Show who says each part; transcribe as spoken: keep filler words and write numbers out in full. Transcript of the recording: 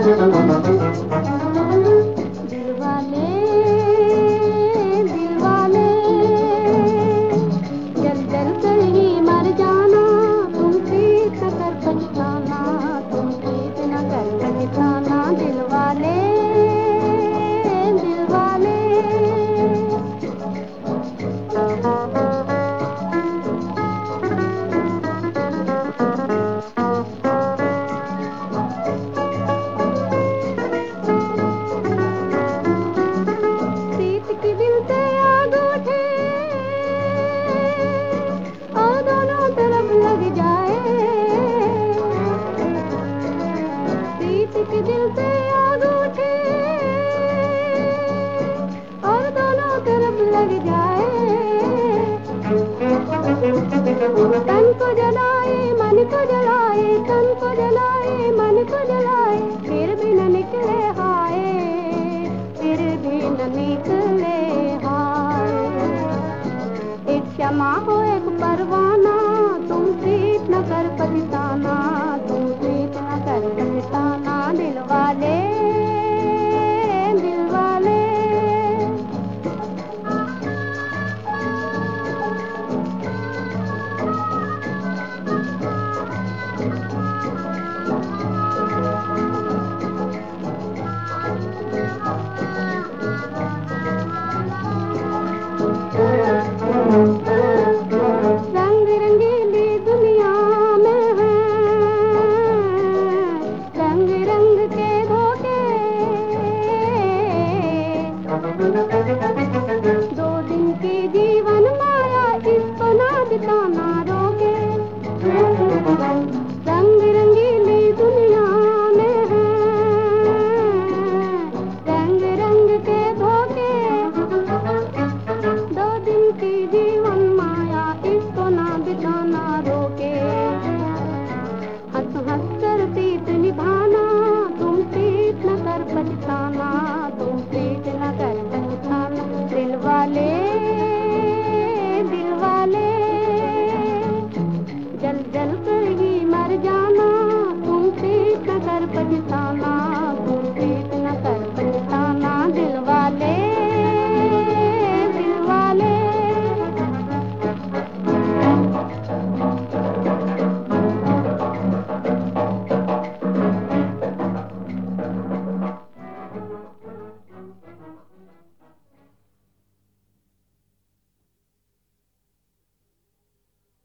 Speaker 1: दिलवाले दिलवाले जल जल कर ही मर जाना, तुम प्रीत न कर पछताना, तुम प्रीत न कर पछताना। दिलवाले दिलवाले के दिल से आग उठे और दोनों तरफ लग जाए। तन को जलाए मन को जलाए, तन को जलाए मन को जलाए, फिर भी न निकले हाय, फिर भी न निकले हाय। एक शमा हो एक परवाना, तुम प्रीत न कर पछताना, तुम प्रीत न कर पछताना। दिलवाले